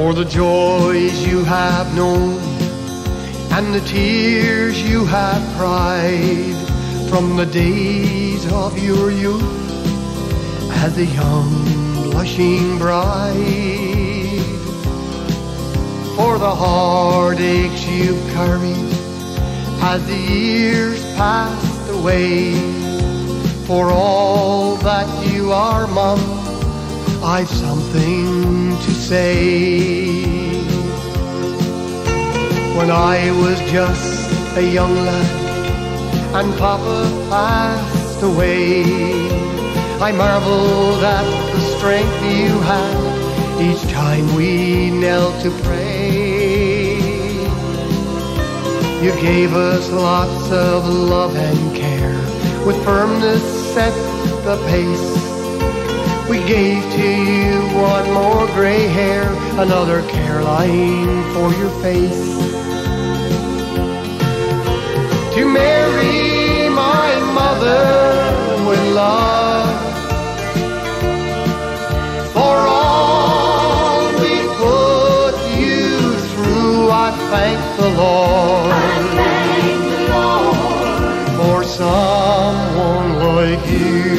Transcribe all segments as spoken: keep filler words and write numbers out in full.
for the joys you have known and the tears you have cried from the days of your youth as a young blushing bride, for the heartaches you've carried as the years passed away. For all that you are, Mum, I've something to say. When I was just a young lad and Papa passed away, I marveled at the strength you had each time we knelt to pray. You gave us lots of love and care, with firmness set the pace. We gave to you one more gray hair, another care line for your face. To Mary, my mother, with love, for all we put you through, I thank the Lord. I thank the Lord for someone like you.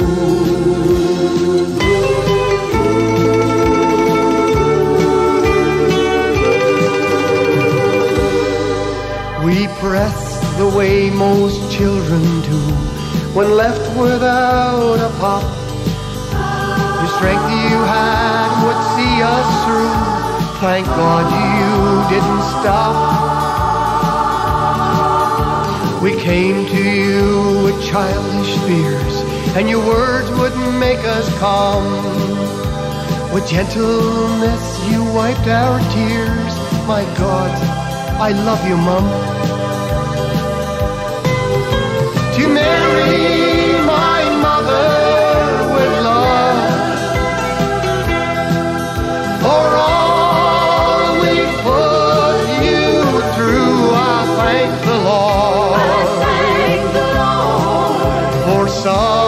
We press the way most children do when left without a pop. The strength you had would see us through. Thank God you didn't stop. We came to you with childish fears, and your words would make us calm. With gentleness you wiped our tears. My God, I love you, Mum. To Mary, my mother, with love, for all we put you through, I thank the Lord. I thank the Lord for some.